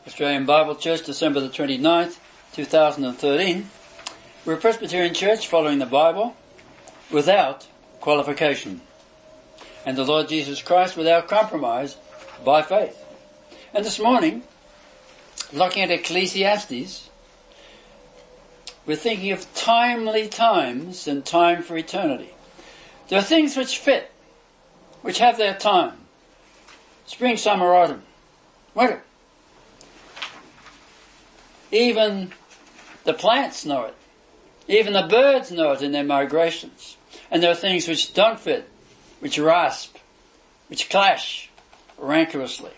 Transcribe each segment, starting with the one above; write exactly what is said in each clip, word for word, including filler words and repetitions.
Australian Bible Church, December the twenty-ninth, two thousand thirteen. We're a Presbyterian church following the Bible without qualification, and the Lord Jesus Christ without compromise, by faith. And this morning, looking at Ecclesiastes, we're thinking of timely times and time for eternity. There are things which fit, which have their time. Spring, summer, autumn, winter. Even the plants know it. Even the birds know it in their migrations. And there are things which don't fit, which rasp, which clash rancorously.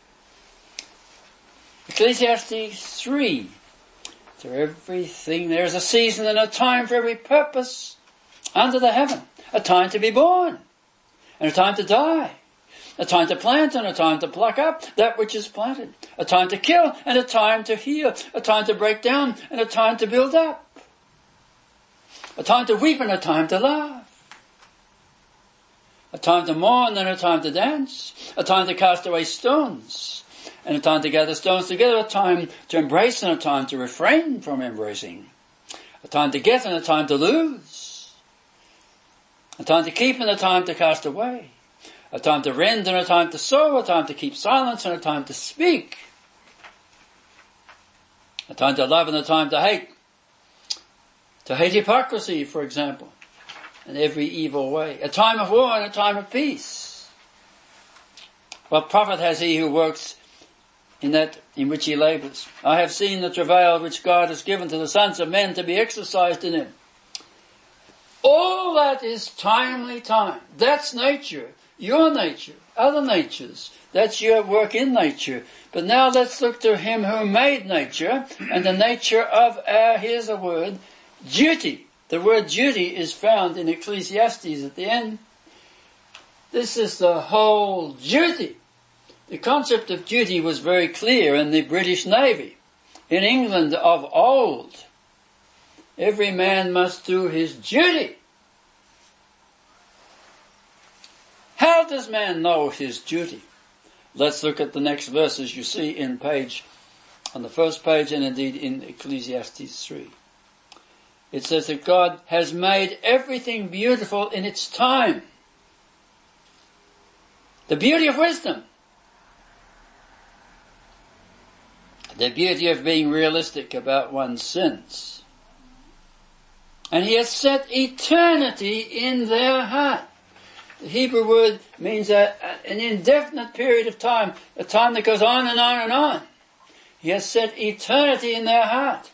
Ecclesiastes three. To everything there is a season and a time for every purpose under the heaven. A time to be born and a time to die. A time to plant and a time to pluck up that which is planted. A time to kill and a time to heal. A time to break down and a time to build up. A time to weep and a time to laugh. A time to mourn and a time to dance. A time to cast away stones and a time to gather stones together. A time to embrace and a time to refrain from embracing. A time to get and a time to lose. A time to keep and a time to cast away. A time to rend and a time to sow, a time to keep silence and a time to speak. A time to love and a time to hate. To hate hypocrisy, for example, and every evil way. A time of war and a time of peace. What profit has he who works in that in which he labours? I have seen the travail which God has given to the sons of men to be exercised in him. All that is timely time. That's nature. Your nature, other natures, that's your work in nature. But now let's look to him who made nature and the nature of our, here's a word, duty. The word duty is found in Ecclesiastes at the end. This is the whole duty. The concept of duty was very clear in the British Navy. In England of old, every man must do his duty. How does man know his duty? Let's look at the next verses you see in page, on the first page and indeed in Ecclesiastes three. It says that God has made everything beautiful in its time. The beauty of wisdom. The beauty of being realistic about one's sins. And he has set eternity in their heart. The Hebrew word means a, a, an indefinite period of time, a time that goes on and on and on. He has set eternity in their heart.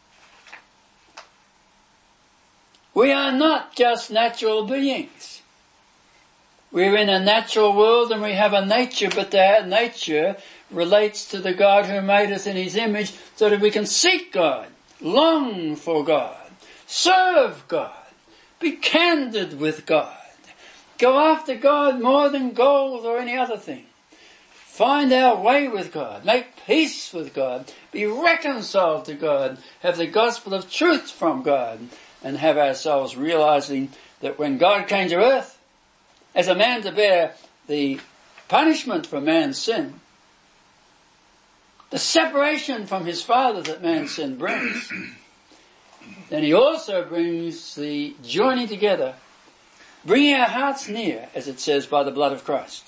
We are not just natural beings. We're in a natural world and we have a nature, but that nature relates to the God who made us in his image so that we can seek God, long for God, serve God, be candid with God. Go after God more than gold or any other thing. Find our way with God. Make peace with God. Be reconciled to God. Have the gospel of truth from God. And have ourselves realizing that when God came to earth as a man to bear the punishment for man's sin, the separation from his Father that man's sin brings, then he also brings the joining together, bringing our hearts near, as it says, by the blood of Christ.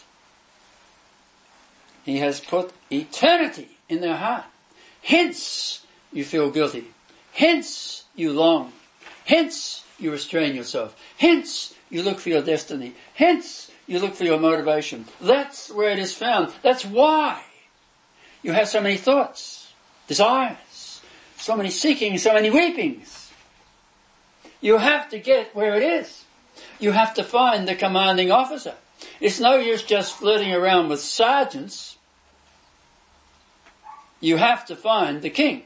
He has put eternity in their heart. Hence you feel guilty. Hence you long. Hence you restrain yourself. Hence you look for your destiny. Hence you look for your motivation. That's where it is found. That's why you have so many thoughts, desires, so many seekings, so many weepings. You have to get where it is. You have to find the commanding officer. It's no use just flirting around with sergeants. You have to find the king.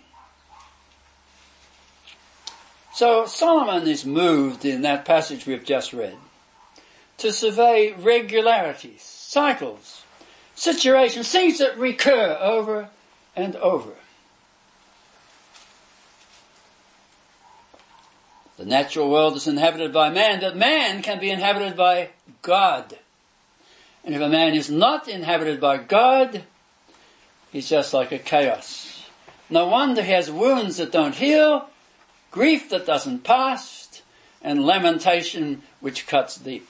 So Solomon is moved in that passage we've just read to survey regularities, cycles, situations, things that recur over and over. The natural world is inhabited by man, but man can be inhabited by God. And if a man is not inhabited by God, He's just like a chaos. No wonder he has wounds that don't heal, grief that doesn't pass, and lamentation which cuts deep.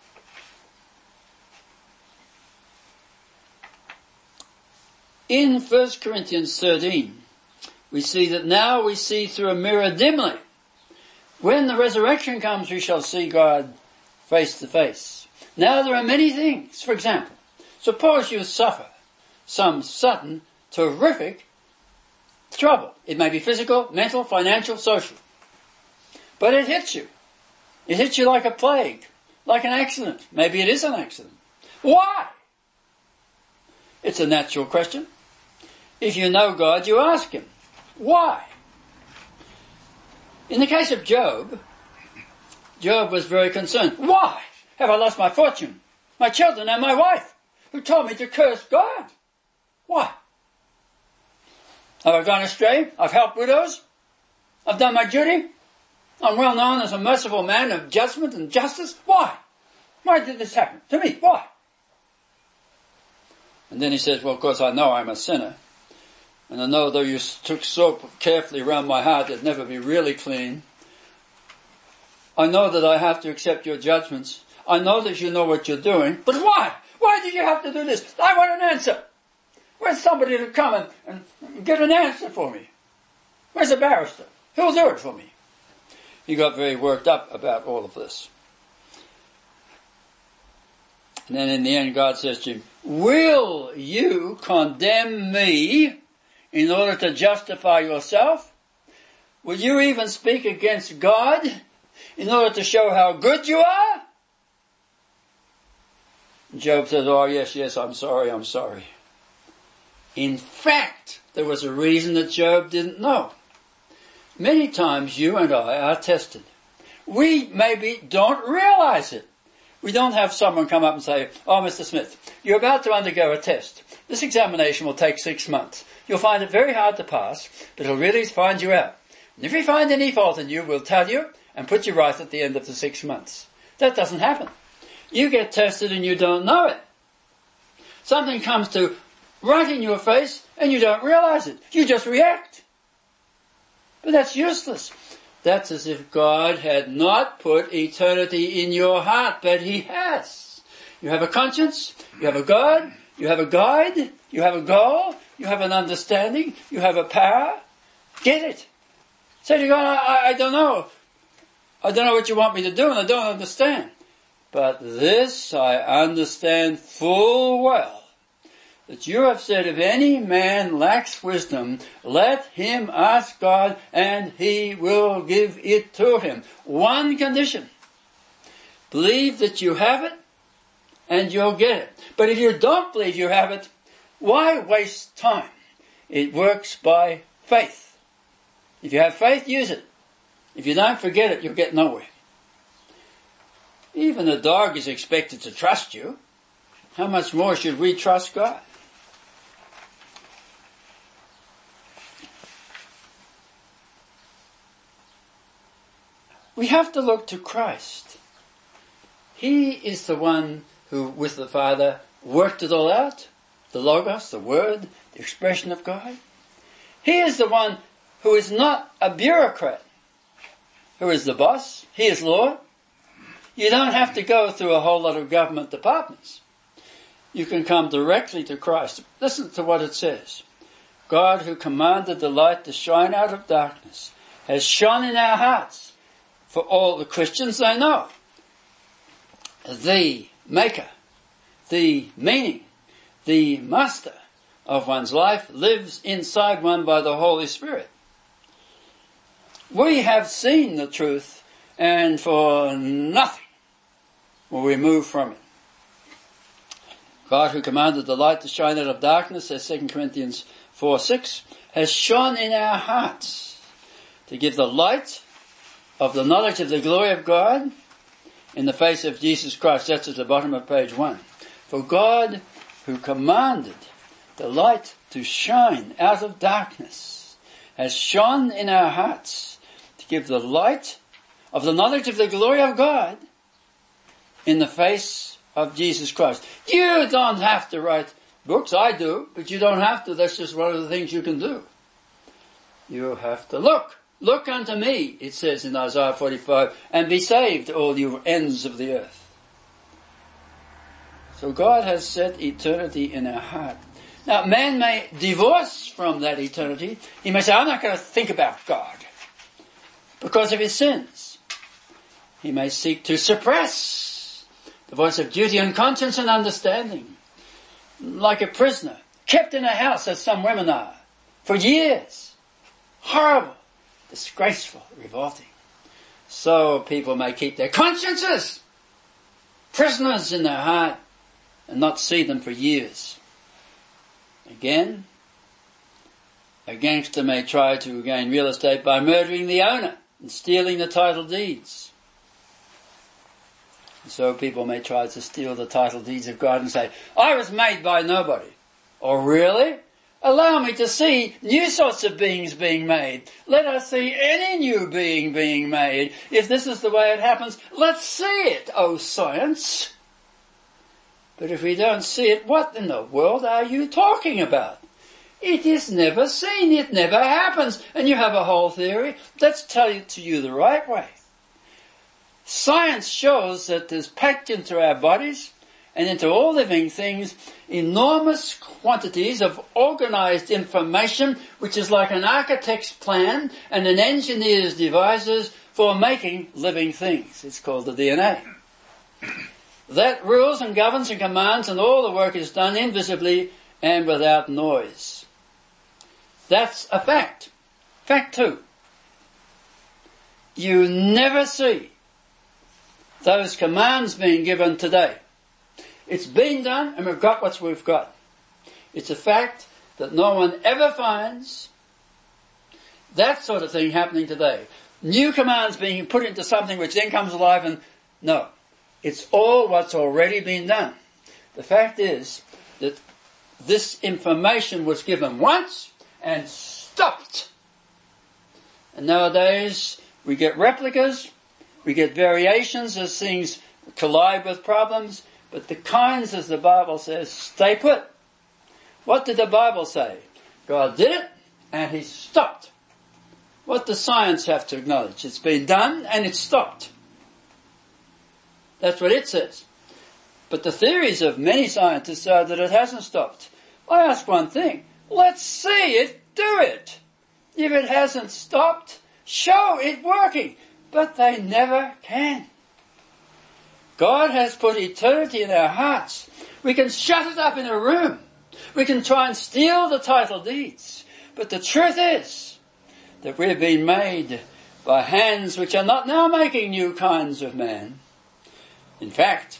In First Corinthians thirteen, we see that now we see through a mirror dimly. When the resurrection comes, we shall see God face to face. Now there are many things. For example, suppose you suffer some sudden, terrific trouble. It may be physical, mental, financial, social. But it hits you. It hits you like a plague, like an accident. Maybe it is an accident. Why? It's a natural question. If you know God, you ask him, why? In the case of Job, Job was very concerned. Why have I lost my fortune, my children and my wife, who told me to curse God? Why? Have I gone astray? I've helped widows. I've done my duty. I'm well known as a merciful man of judgment and justice. Why? Why did this happen to me? Why? And then he says, well, of course I know I'm a sinner. And I know though you took soap carefully around my heart, it'd never be really clean. I know that I have to accept your judgments. I know that you know what you're doing. But why? Why did you have to do this? I want an answer. Where's somebody to come and, and get an answer for me? Where's a barrister? Who'll do it for me? He got very worked up about all of this. And then in the end God says to him, will you condemn me in order to justify yourself? Will you even speak against God in order to show how good you are? Job says, oh yes, yes, I'm sorry, I'm sorry. In fact, there was a reason that Job didn't know. Many times you and I are tested. We maybe don't realize it. We don't have someone come up and say, oh, Mister Smith, you're about to undergo a test. This examination will take six months. You'll find it very hard to pass, but he'll really find you out. And if we find any fault in you, we'll tell you and put you right at the end of the six months. That doesn't happen. You get tested and you don't know it. Something comes to right in your face and you don't realize it. You just react. But that's useless. That's as if God had not put eternity in your heart, but he has. You have a conscience, you have a God, you have a guide, you have a goal, you have an understanding, you have a power. Get it. Say to God, I, I don't know. I don't know what you want me to do and I don't understand. But this I understand full well, that you have said, if any man lacks wisdom, let him ask God and he will give it to him. One condition. Believe that you have it and you'll get it. But if you don't believe you have it, why waste time? It works by faith. If you have faith, use it. If you don't, forget it, you'll get nowhere. Even a dog is expected to trust you. How much more should we trust God? We have to look to Christ. He is the one who, with the Father, worked it all out. The Logos, the Word, the expression of God. He is the one who is not a bureaucrat, who is the boss. He is Lord. You don't have to go through a whole lot of government departments. You can come directly to Christ. Listen to what it says. God, who commanded the light to shine out of darkness, has shone in our hearts. For all the Christians they know, the maker, the meaning, the master of one's life lives inside one by the Holy Spirit. We have seen the truth, and for nothing will we move from it. God, who commanded the light to shine out of darkness, says Second Corinthians four six, has shone in our hearts to give the light of the knowledge of the glory of God in the face of Jesus Christ. That's at the bottom of page one. For God, who commanded the light to shine out of darkness, has shone in our hearts to give the light of the knowledge of the glory of God in the face of Jesus Christ. You don't have to write books. I do, but you don't have to. That's just one of the things you can do. You have to look. Look unto me, it says in Isaiah forty-five, and be saved, all you ends of the earth. So God has set eternity in our heart. Now, man may divorce from that eternity. He may say, I'm not going to think about God because of his sins. He may seek to suppress the voice of duty and conscience and understanding, like a prisoner, kept in a house as some women are, for years. Horrible, disgraceful, revolting. So people may keep their consciences prisoners in their heart and not see them for years. Again, a gangster may try to gain real estate by murdering the owner and stealing the title deeds. And so people may try to steal the title deeds of God and say, I was made by nobody. Oh, really? Allow me to see new sorts of beings being made. Let us see any new being being made. If this is the way it happens, let's see it, oh science. But if we don't see it, what in the world are you talking about? It is never seen. It never happens. And you have a whole theory. Let's tell it to you the right way. Science shows that there's packed into our bodies and into all living things enormous quantities of organized information, which is like an architect's plan and an engineer's devices for making living things. It's called the D N A. That rules and governs and commands, and all the work is done invisibly and without noise. That's a fact. Fact two. You never see those commands being given today. It's been done, and we've got what we've got. It's a fact that no one ever finds that sort of thing happening today. New commands being put into something which then comes alive, and no. It's all what's already been done. The fact is that this information was given once and stopped. And nowadays we get replicas, we get variations as things collide with problems, but the kinds, as the Bible says, stay put. What did the Bible say? God did it and he stopped. What does science have to acknowledge? It's been done and it's stopped. That's what it says. But the theories of many scientists are that it hasn't stopped. I ask one thing. Let's see it do it. If it hasn't stopped, show it working. But they never can. God has put eternity in our hearts. We can shut it up in a room. We can try and steal the title deeds. But the truth is that we've been made by hands which are not now making new kinds of man. In fact,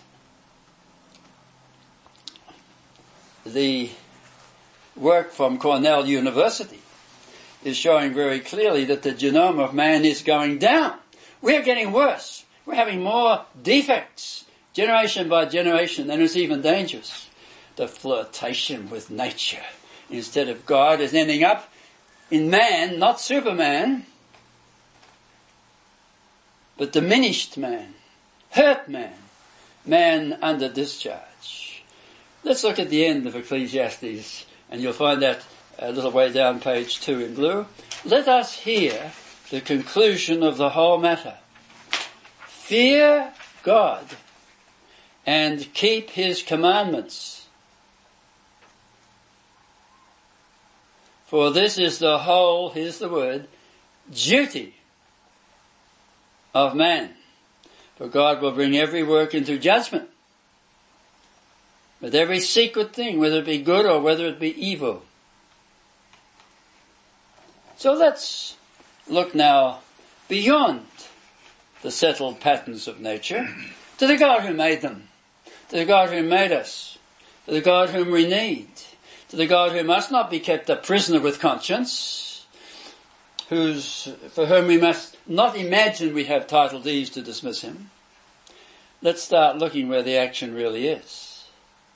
the work from Cornell University is showing very clearly that the genome of man is going down. We're getting worse. We're having more defects, generation by generation, and it's even dangerous. The flirtation with nature instead of God is ending up in man, not Superman, but diminished man, hurt man, man under discharge. Let's look at the end of Ecclesiastes, and you'll find that a little way down page two in blue. Let us hear the conclusion of the whole matter. Fear God and keep his commandments. For this is the whole, here's the word, duty of man. For God will bring every work into judgment, with every secret thing, whether it be good or whether it be evil. So let's look now beyond the settled patterns of nature to the God who made them, to the God who made us, to the God whom we need, to the God who must not be kept a prisoner with conscience, who's, for whom we must not imagine we have title deeds to dismiss him. Let's start looking where the action really is.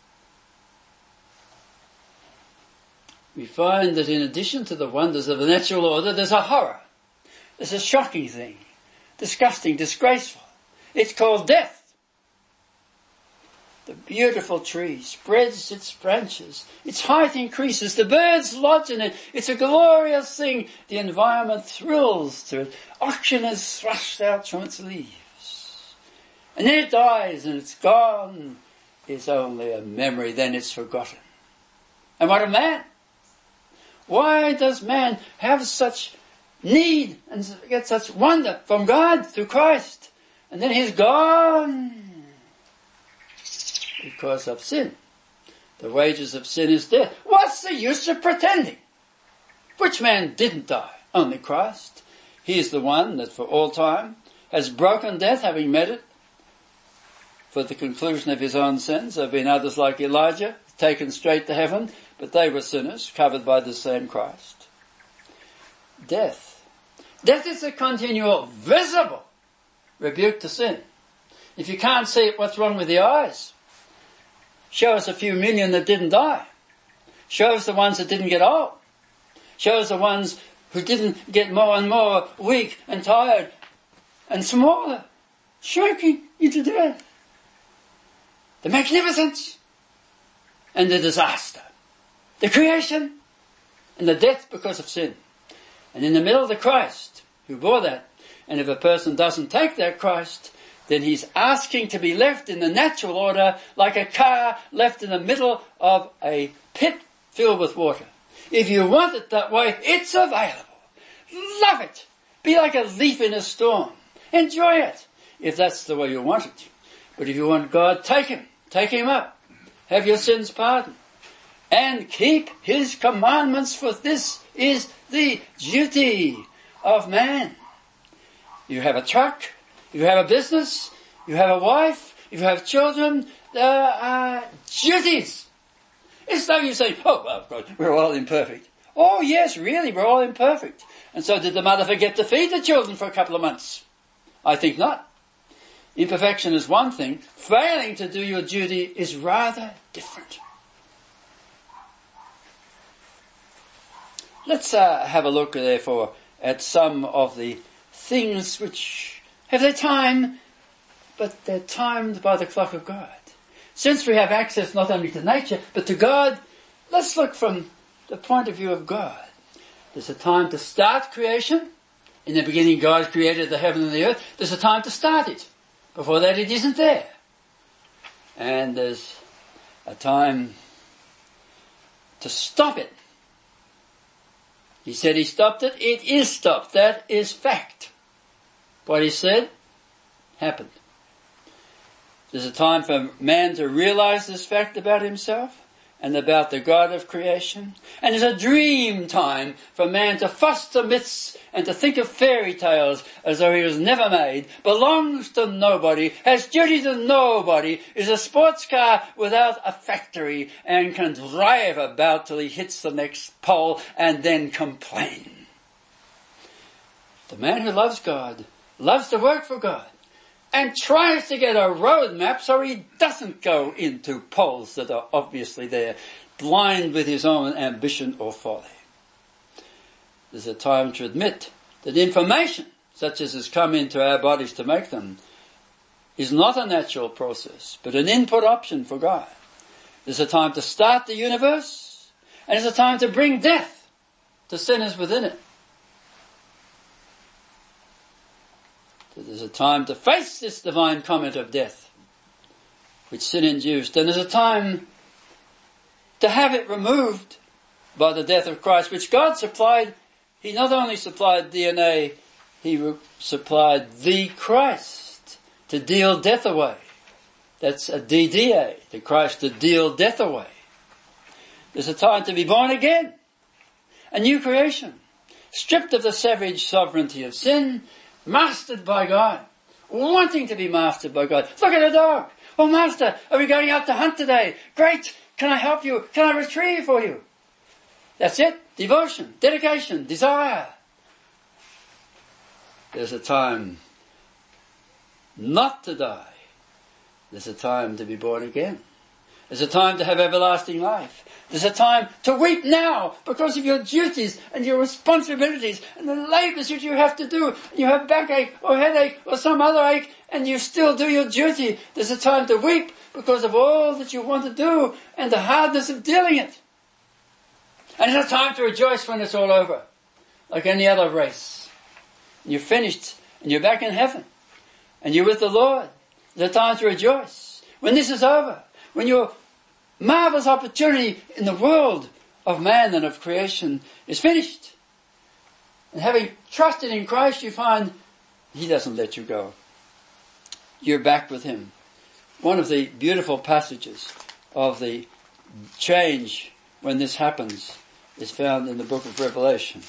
We find that in addition to the wonders of the natural order, there's a horror. There's a shocking thing. Disgusting, disgraceful. It's called death. The beautiful tree spreads its branches. Its height increases. The birds lodge in it. It's a glorious thing. The environment thrills to it. Oxygen is thrust out from its leaves. And then it dies and it's gone. It's only a memory. Then it's forgotten. And what of man? Why does man have such need and get such wonder from God through Christ? And then he's gone. Because of sin. The wages of sin is death. What's the use of pretending? Which man didn't die? Only Christ. He is the one that for all time has broken death, having met it for the conclusion of his own sins. There have been others like Elijah, taken straight to heaven, but they were sinners, covered by the same Christ. Death. Death is a continual, visible rebuke to sin. If you can't see it, what's wrong with the eyes? Show us a few million that didn't die. Show us the ones that didn't get old. Show us the ones who didn't get more and more weak and tired and smaller, shrinking into death. The magnificence and the disaster. The creation and the death because of sin. And in the middle, the Christ who bore that. And if a person doesn't take that Christ, then he's asking to be left in the natural order like a car left in the middle of a pit filled with water. If you want it that way, it's available. Love it. Be like a leaf in a storm. Enjoy it, if that's the way you want it. But if you want God, take him. Take him up. Have your sins pardoned. And keep his commandments, for this is the duty of man. You have a truck. You have a business, you have a wife, you have children, there are duties. It's though you say, oh, well, God, we're all imperfect. Oh, yes, really, we're all imperfect. And so did the mother forget to feed the children for a couple of months? I think not. Imperfection is one thing. Failing to do your duty is rather different. Let's uh, have a look, therefore, at some of the things which have their time, but they're timed by the clock of God. Since we have access not only to nature, but to God, let's look from the point of view of God. There's a time to start creation. In the beginning, God created the heaven and the earth. There's a time to start it. Before that, it isn't there. And there's a time to stop it. He said he stopped it. It is stopped. That is fact. What he said happened. There's a time for man to realize this fact about himself and about the God of creation. And there's a dream time for man to foster myths and to think of fairy tales as though he was never made, belongs to nobody, has duty to nobody, is a sports car without a factory, and can drive about till he hits the next pole and then complain. The man who loves God loves to work for God and tries to get a roadmap so he doesn't go into poles that are obviously there, blind with his own ambition or folly. There's a time to admit that information, such as has come into our bodies to make them, is not a natural process, but an input option for God. There's a time to start the universe, and there's a time to bring death to sinners within it. There's a time to face this divine comet of death, which sin induced. And there's a time to have it removed by the death of Christ, which God supplied. He not only supplied D N A, he re- supplied the Christ to deal death away. That's a D D A, the Christ to deal death away. There's a time to be born again, a new creation, stripped of the savage sovereignty of sin, mastered by God, wanting to be mastered by God. Look at a dog. Oh, master, are we going out to hunt today? Great. Can I help you? Can I retrieve for you? That's it. Devotion, dedication, desire. There's a time not to die. There's a time to be born again. There's a time to have everlasting life. There's a time to weep now because of your duties and your responsibilities and the labours that you have to do. You have backache or headache or some other ache and you still do your duty. There's a time to weep because of all that you want to do and the hardness of dealing it. And it's a time to rejoice when it's all over, like any other race. And you're finished, and you're back in heaven, and you're with the Lord. It's a time to rejoice. When this is over, when your marvelous opportunity in the world of man and of creation is finished, and having trusted in Christ, you find He doesn't let you go. You're back with Him. One of the beautiful passages of the change when this happens is found in the book of Revelation.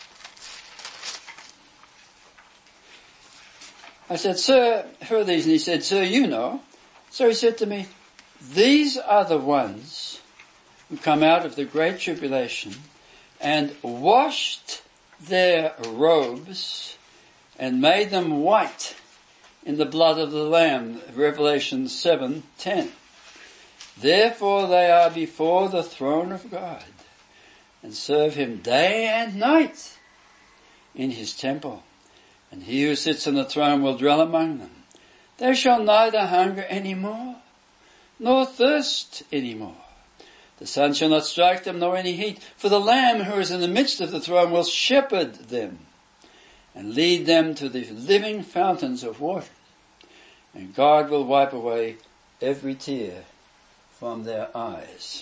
I said, "Sir, who are these?" And he said, "Sir, you know." So he said to me, "These are the ones who come out of the great tribulation and washed their robes and made them white in the blood of the Lamb." Revelation seven ten. "Therefore they are before the throne of God and serve Him day and night in His temple. And He who sits on the throne will dwell among them. They shall neither hunger any more, nor thirst any more. The sun shall not strike them, nor any heat. For the Lamb who is in the midst of the throne will shepherd them and lead them to the living fountains of water. And God will wipe away every tear from their eyes."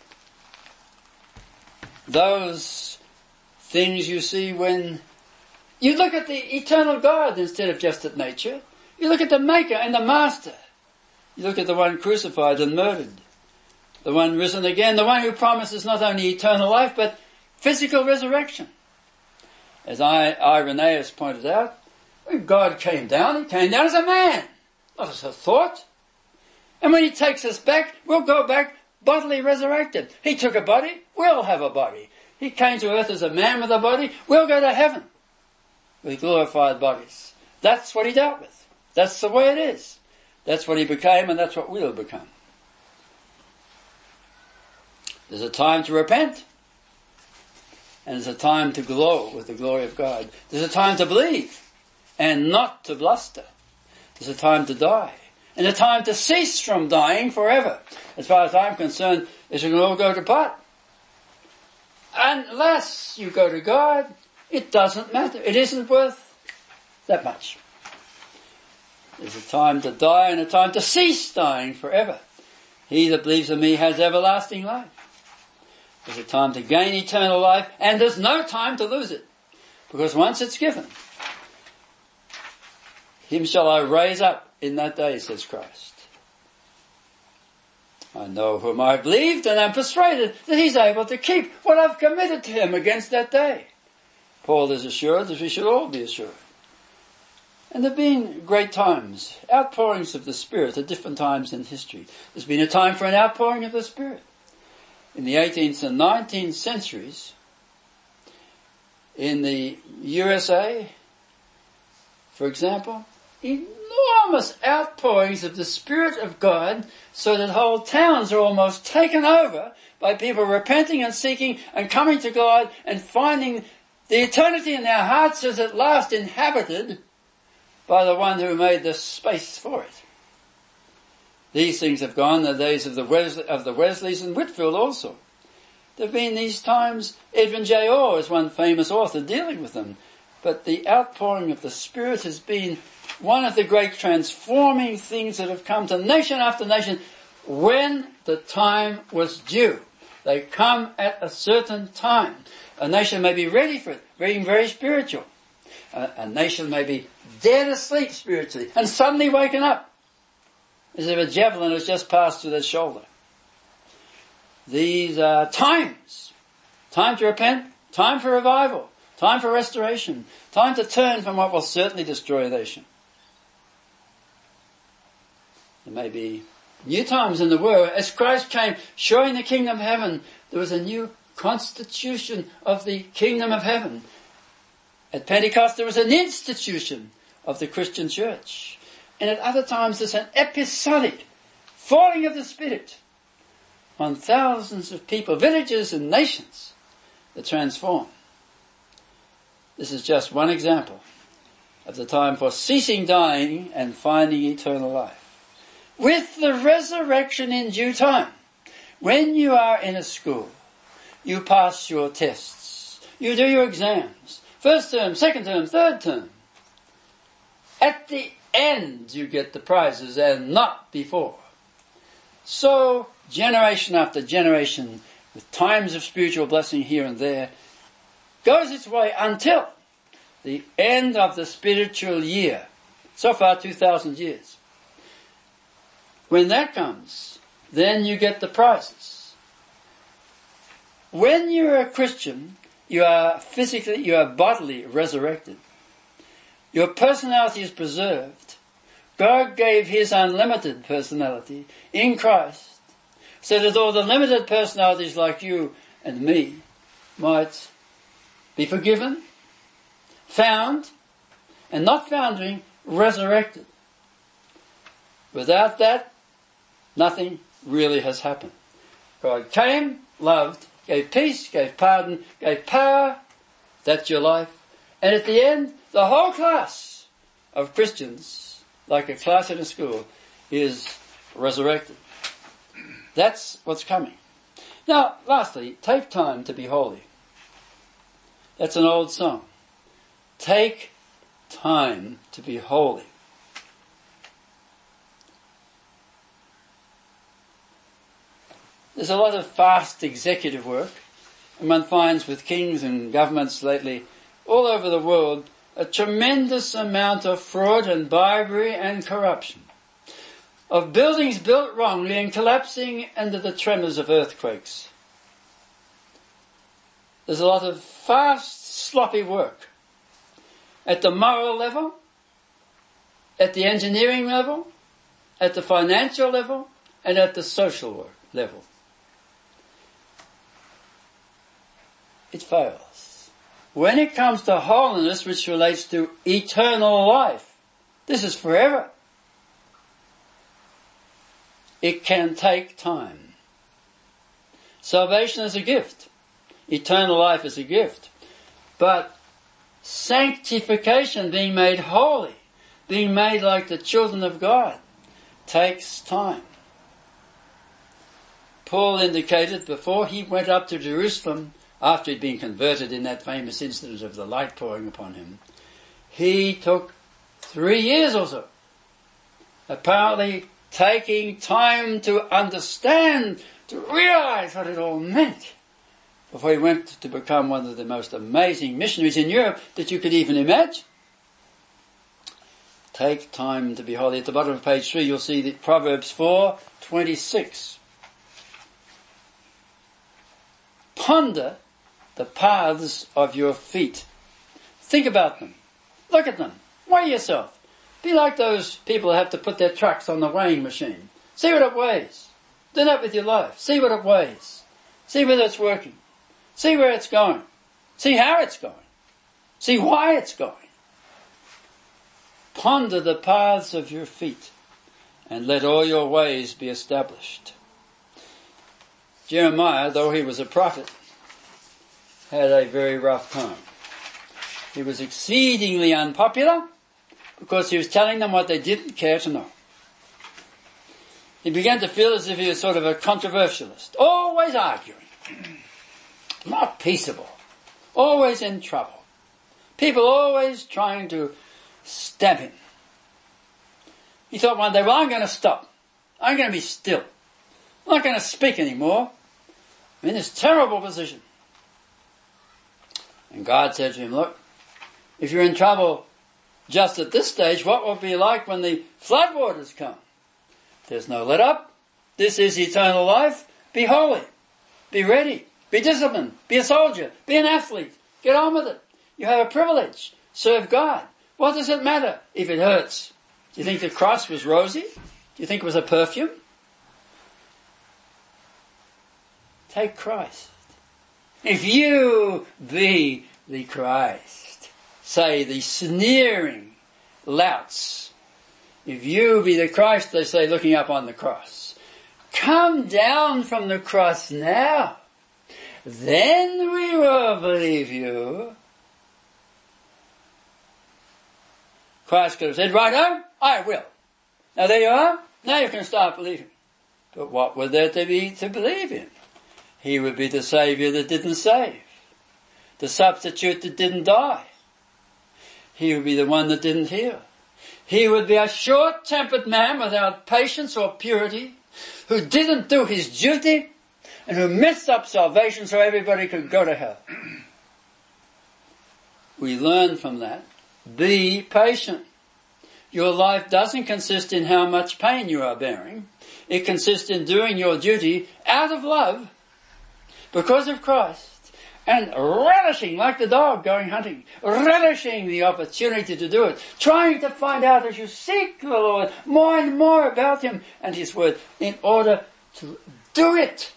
Those things you see when you look at the eternal God instead of just at nature. You look at the Maker and the Master. You look at the one crucified and murdered, the one risen again, the one who promises not only eternal life but physical resurrection. As I, Irenaeus pointed out, when God came down, He came down as a man, not as a thought. And when He takes us back, we'll go back bodily resurrected. He took a body, we'll have a body. He came to earth as a man with a body, we'll go to heaven with glorified bodies. That's what He dealt with. That's the way it is. That's what He became, and that's what we'll become. There's a time to repent, and there's a time to glow with the glory of God. There's a time to believe and not to bluster. There's a time to die and a time to cease from dying forever. As far as I'm concerned, it will all go to pot. Unless you go to God, it doesn't matter. It isn't worth that much. There's a time to die and a time to cease dying forever. He that believes in me has everlasting life. There's a time to gain eternal life, and there's no time to lose it. Because once it's given, Him shall I raise up in that day, says Christ. I know whom I believed, and am persuaded that He's able to keep what I've committed to Him against that day. Paul is assured that we should all be assured. And there have been great times, outpourings of the Spirit at different times in history. There's been a time for an outpouring of the Spirit. In the eighteenth and nineteenth centuries, in the U S A, for example, enormous outpourings of the Spirit of God, so that whole towns are almost taken over by people repenting and seeking and coming to God and finding the eternity in their hearts is at last inhabited by the one who made the space for it. These things have gone, the days of the, Wesley, of the Wesleys and Whitfield also. There have been these times, Edwin J. Orr is one famous author dealing with them. But the outpouring of the Spirit has been one of the great transforming things that have come to nation after nation when the time was due. They come at a certain time. A nation may be ready for it, being very spiritual. A, a nation may be dead asleep spiritually and suddenly waken up as if a javelin has just passed through their shoulder. These are times. Time to repent, time for revival, time for restoration, time to turn from what will certainly destroy a nation. There may be new times in the world. As Christ came showing the kingdom of heaven, there was a new constitution of the kingdom of heaven. At Pentecost there was an institution of the Christian church. And at other times there's an episodic falling of the Spirit on thousands of people, villages and nations that transform. This is just one example of the time for ceasing dying and finding eternal life. with the resurrection in due time. When you are in a school, you pass your tests. You do your exams. First term, second term, third term. At the end, you get the prizes and not before. So, generation after generation, with times of spiritual blessing here and there, goes its way until the end of the spiritual year. So far, two thousand years. When that comes, then you get the prizes. When you're a Christian, you are physically, you are bodily resurrected. Your personality is preserved. God gave His unlimited personality in Christ, so that all the limited personalities like you and me might be forgiven, found, and not foundering, resurrected. Without that, nothing really has happened. God came, loved, gave peace, gave pardon, gave power. That's your life. And at the end, the whole class of Christians, like a class in a school, is resurrected. That's what's coming. Now, lastly, take time to be holy. That's an old song. Take time to be holy. There's a lot of fast executive work, and one finds with kings and governments lately, all over the world, a tremendous amount of fraud and bribery and corruption. Of buildings built wrongly and collapsing under the tremors of earthquakes. There's a lot of fast, sloppy work. At the moral level, at the engineering level, at the financial level, and at the social work level. It fails. When it comes to holiness, which relates to eternal life, this is forever. It can take time. Salvation is a gift. Eternal life is a gift. But sanctification, being made holy, being made like the children of God, takes time. Paul indicated before he went up to Jerusalem, after he'd been converted in that famous incident of the light pouring upon him, he took three years or so, apparently taking time to understand, to realize what it all meant, before he went to become one of the most amazing missionaries in Europe that you could even imagine. Take time to be holy. At the bottom of page three, you'll see the Proverbs four twenty-six. Ponder the paths of your feet. Think about them. Look at them. Weigh yourself. Be like those people who have to put their trucks on the weighing machine. See what it weighs. Do that with your life. See what it weighs. See whether it's working. See where it's going. See how it's going. See why it's going. Ponder the paths of your feet, and let all your ways be established. Jeremiah, though he was a prophet, had a very rough time. He was exceedingly unpopular because he was telling them what they didn't care to know. He began to feel as if he was sort of a controversialist, always arguing, not peaceable, always in trouble. People always trying to stab him. He thought one day, well, I'm going to stop. I'm going to be still. I'm not going to speak anymore. I'm in this terrible position. And God said to him, look, if you're in trouble just at this stage, what will it be like when the floodwaters come? There's no let up. This is eternal life. Be holy. Be ready. Be disciplined. Be a soldier. Be an athlete. Get on with it. You have a privilege. Serve God. What does it matter if it hurts? Do you think the cross was rosy? Do you think it was a perfume? Take Christ. If you be the Christ, say the sneering louts, if you be the Christ, they say, looking up on the cross, come down from the cross now, then we will believe you. Christ could have said, righto, I will. Now there you are. Now you can start believing. But what would there to be to believe in? He would be the Saviour that didn't save. The substitute that didn't die. He would be the one that didn't heal. He would be a short-tempered man without patience or purity, who didn't do his duty, and who messed up salvation so everybody could go to hell. We learn from that. Be patient. Your life doesn't consist in how much pain you are bearing. It consists in doing your duty out of love, because of Christ, and relishing, like the dog going hunting, relishing the opportunity to do it, trying to find out as you seek the Lord more and more about Him and His Word in order to do it.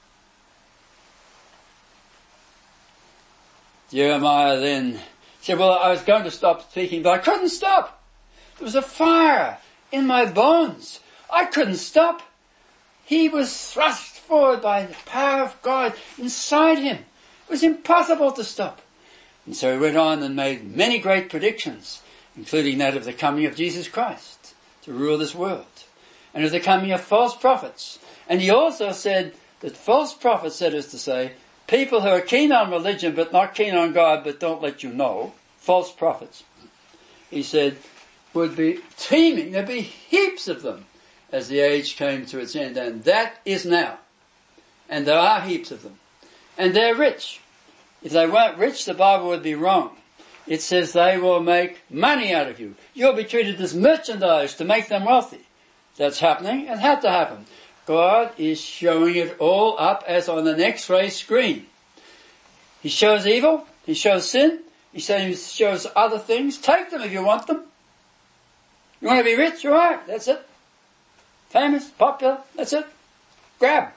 Jeremiah then said, well, I was going to stop speaking, but I couldn't stop. There was a fire in my bones. I couldn't stop. He was thrust forward by the power of God inside him. It was impossible to stop. And so he went on and made many great predictions, including that of the coming of Jesus Christ to rule this world, and of the coming of false prophets. And he also said that false prophets, that is to say, people who are keen on religion but not keen on God but don't let you know, false prophets, he said, would be teeming. There'd be heaps of them as the age came to its end. And that is now. And there are heaps of them. And they're rich. If they weren't rich, the Bible would be wrong. It says they will make money out of you. You'll be treated as merchandise to make them wealthy. That's happening and had to happen. God is showing it all up as on an X-ray screen. He shows evil. He shows sin. He shows other things. Take them if you want them. You want to be rich? All right. That's it. Famous, popular. That's it. Grab.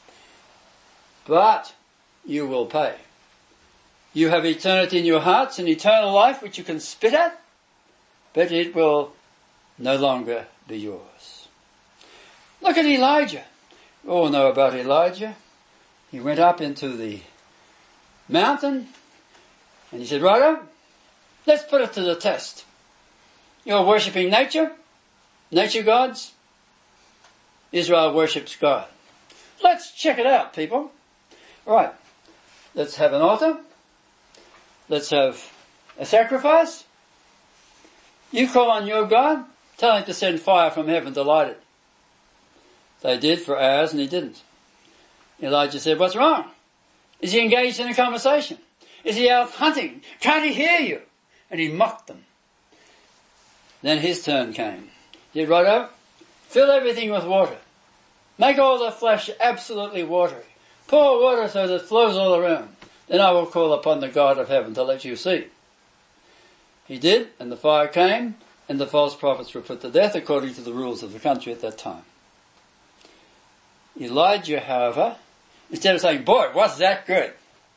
But you will pay. You have eternity in your hearts, an eternal life which you can spit at, but it will no longer be yours. Look at Elijah. We all know about Elijah. He went up into the mountain and he said, righto, let's put it to the test. You're worshipping nature, nature gods. Israel worships God. Let's check it out, people. Right. Let's have an altar. Let's have a sacrifice. You call on your God, tell him to send fire from heaven to light it. They did for hours and he didn't. Elijah said, what's wrong? Is he engaged in a conversation? Is he out hunting? Can't he hear you? And he mocked them. Then his turn came. He said, righto, fill everything with water. Make all the flesh absolutely watery. Pour water so that it flows all around. Then I will call upon the God of heaven to let you see. He did, and the fire came, and the false prophets were put to death according to the rules of the country at that time. Elijah, however, instead of saying, boy, was that good,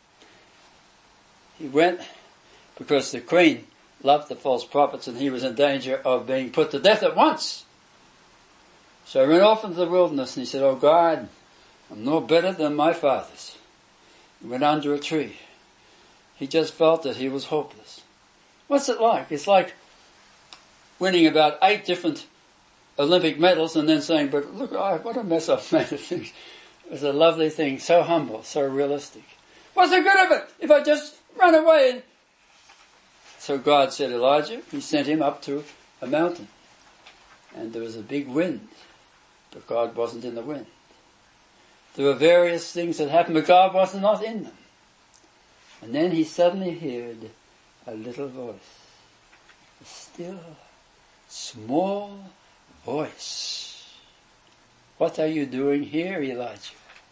he went because the queen loved the false prophets and he was in danger of being put to death at once. So he went off into the wilderness and he said, oh God, I'm no better than my fathers. He went under a tree. He just felt that he was hopeless. What's it like? It's like winning about eight different Olympic medals and then saying, but look, oh, what a mess I've made of things. It was a lovely thing, so humble, so realistic. What's the good of it if I just run away? And so God said, Elijah, he sent him up to a mountain. And there was a big wind, but God wasn't in the wind. There were various things that happened, but God was not in them. And then he suddenly heard a little voice. A still, small voice. What are you doing here, Elijah?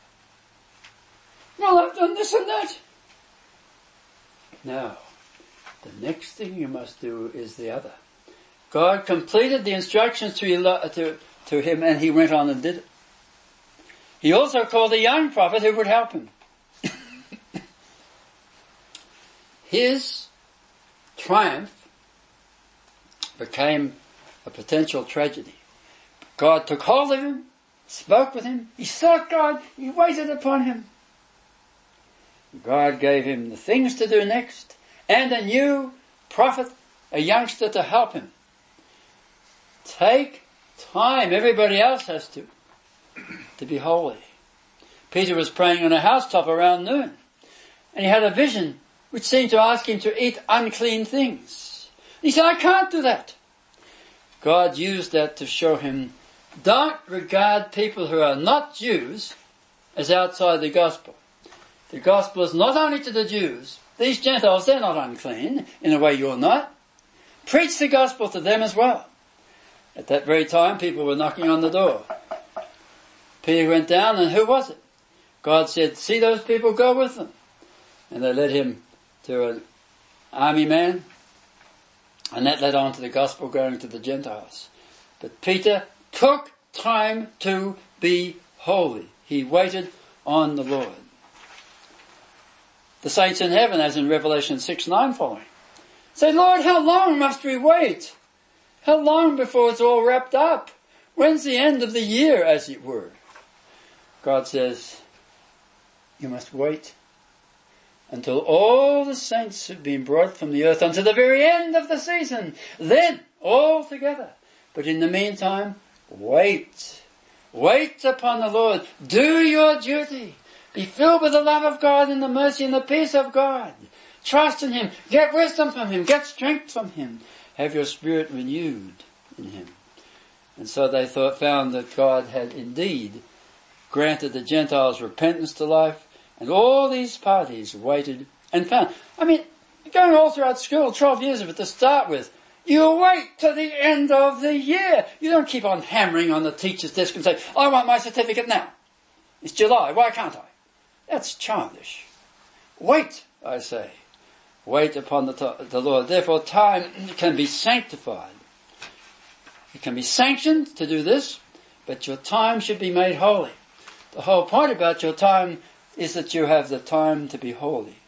Well, I've done this and that. Now, the next thing you must do is the other. God completed the instructions to, Eli- to, to him and he went on and did it. He also called a young prophet who would help him. His triumph became a potential tragedy. God took hold of him, spoke with him, he sought God, he waited upon him. God gave him the things to do next and a new prophet, a youngster to help him. Take time. Everybody else has to, to be holy. Peter was praying on a housetop around noon, and he had a vision which seemed to ask him to eat unclean things. He said, I can't do that. God used that to show him, don't regard people who are not Jews as outside the gospel. The gospel is not only to the Jews. These Gentiles, they're not unclean in a way you're not. Preach the gospel to them as well. At that very time, people were knocking on the door. Peter went down, and who was it? God said, see those people, go with them. And they led him to an army man, and that led on to the gospel going to the Gentiles. But Peter took time to be holy. He waited on the Lord. The saints in heaven, as in Revelation six nine following, say, Lord, how long must we wait? How long before it's all wrapped up? When's the end of the year, as it were? God says, you must wait until all the saints have been brought from the earth unto the very end of the season. Then, all together. But in the meantime, wait. Wait upon the Lord. Do your duty. Be filled with the love of God and the mercy and the peace of God. Trust in Him. Get wisdom from Him. Get strength from Him. Have your spirit renewed in Him. And so they thought, found that God had indeed granted the Gentiles repentance to life, and all these parties waited and found. I mean, going all throughout school, twelve years of it to start with, you wait to the end of the year. You don't keep on hammering on the teacher's desk and say, I want my certificate now. It's July, why can't I? That's childish. Wait, I say. Wait upon the, to- the Lord. Therefore, time can be sanctified. It can be sanctioned to do this, but your time should be made holy. The whole point about your time is that you have the time to be holy.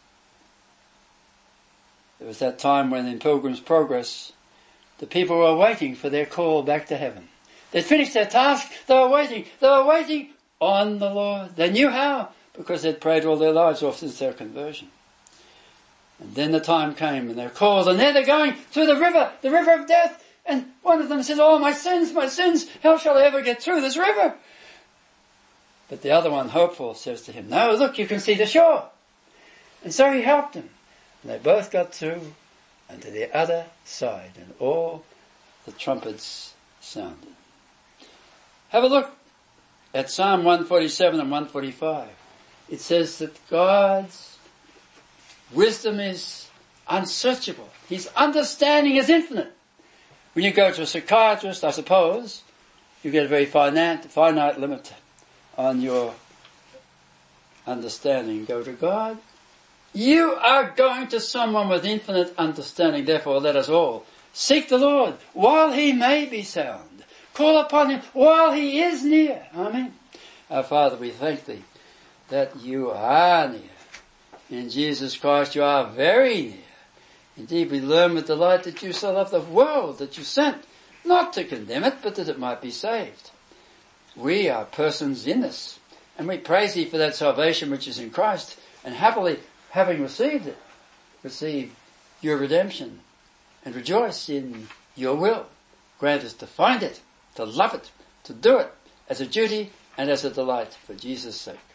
There was that time when in Pilgrim's Progress, the people were waiting for their call back to heaven. They'd finished their task, they were waiting, they were waiting on the Lord. They knew how, because they'd prayed all their lives off since their conversion. And then the time came and they're called, and there they're going through the river, the river of death. And one of them says, oh, my sins, my sins, how shall I ever get through this river? But the other one, hopeful, says to him, no, look, you can see the shore. And so he helped him. And they both got through and to the other side, and all the trumpets sounded. Have a look at Psalm one forty-seven and one forty-five. It says that God's wisdom is unsearchable. His understanding is infinite. When you go to a psychiatrist, I suppose, you get a very finite, finite limit on your understanding. Go to God. You are going to someone with infinite understanding. Therefore, let us all seek the Lord while He may be sound. Call upon Him while He is near. Amen. Our Father, we thank Thee that You are near. In Jesus Christ, You are very near. Indeed, we learn with delight that You so loved the world that You sent, not to condemn it, but that it might be saved. We are persons in this, and we praise Thee for that salvation which is in Christ, and happily, having received it, receive Your redemption, and rejoice in Your will. Grant us to find it, to love it, to do it, as a duty and as a delight, for Jesus' sake.